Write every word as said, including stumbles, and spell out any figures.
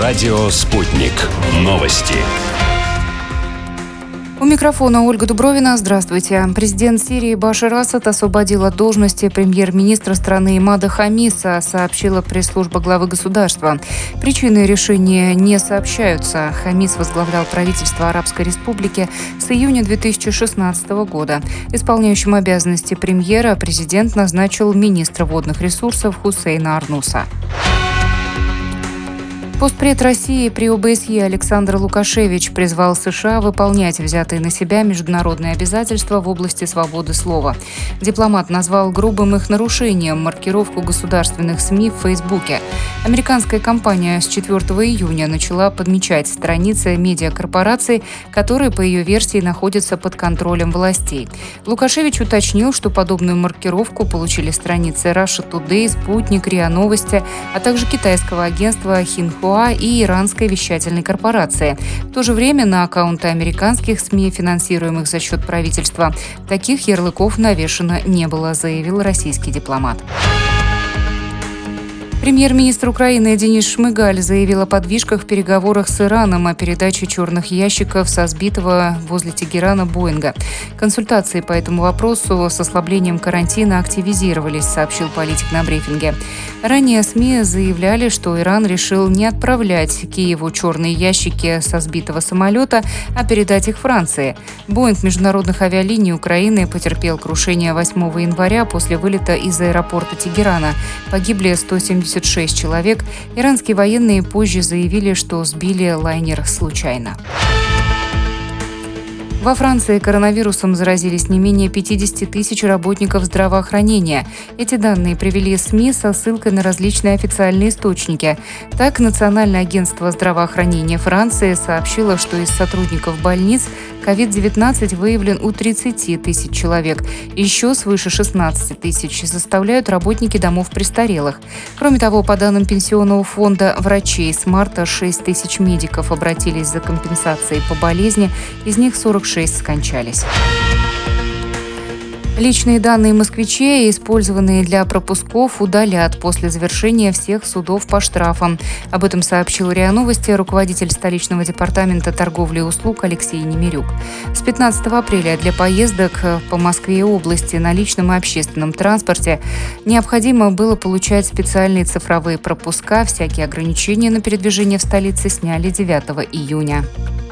Радио «Спутник». Новости. У микрофона Ольга Дубровина. Здравствуйте. Президент Сирии Башар Асад освободил от должности премьер-министра страны Имада Хамиса, сообщила пресс-служба главы государства. Причины решения не сообщаются. Хамис возглавлял правительство Арабской Республики с июня две тысячи шестнадцатого года. Исполняющим обязанности премьера президент назначил министра водных ресурсов Хусейна Арнуса. Постпред России при о бэ эс е Александр Лукашевич призвал США выполнять взятые на себя международные обязательства в области свободы слова. Дипломат назвал грубым их нарушением маркировку государственных СМИ в Фейсбуке. Американская компания с четвёртого июня начала подмечать страницы медиакорпораций, которые, по ее версии, находятся под контролем властей. Лукашевич уточнил, что подобную маркировку получили страницы Russia Today, Спутник, РИА Новости, а также китайского агентства Хинхуа и иранской вещательной корпорации. В то же время на аккаунты американских СМИ, финансируемых за счет правительства, таких ярлыков навешано не было, заявил российский дипломат. Премьер-министр Украины Денис Шмыгаль заявил о подвижках в переговорах с Ираном о передаче черных ящиков со сбитого возле Тегерана Боинга. Консультации по этому вопросу с ослаблением карантина активизировались, сообщил политик на брифинге. Ранее СМИ заявляли, что Иран решил не отправлять Киеву черные ящики со сбитого самолета, а передать их Франции. Боинг международных авиалиний Украины потерпел крушение восьмого января после вылета из аэропорта Тегерана. Погибли сто семьдесят шесть человек. Иранские военные позже заявили, что сбили лайнер случайно. Во Франции коронавирусом заразились не менее пятьдесят тысяч работников здравоохранения. Эти данные привели СМИ со ссылкой на различные официальные источники. Так, Национальное агентство здравоохранения Франции сообщило, что из сотрудников больниц ковид девятнадцать выявлен у тридцати тысяч человек. Еще свыше шестнадцати тысяч составляют работники домов престарелых. Кроме того, по данным Пенсионного фонда врачей, с марта шесть тысяч медиков обратились за компенсацией по болезни, из них сорок шесть скончались. Личные данные москвичей, использованные для пропусков, удалят после завершения всех судов по штрафам. Об этом сообщил РИА Новости руководитель столичного департамента торговли и услуг Алексей Немирюк. С пятнадцатого апреля для поездок по Москве и области на личном и общественном транспорте необходимо было получать специальные цифровые пропуска. Всякие ограничения на передвижение в столице сняли девятого июня.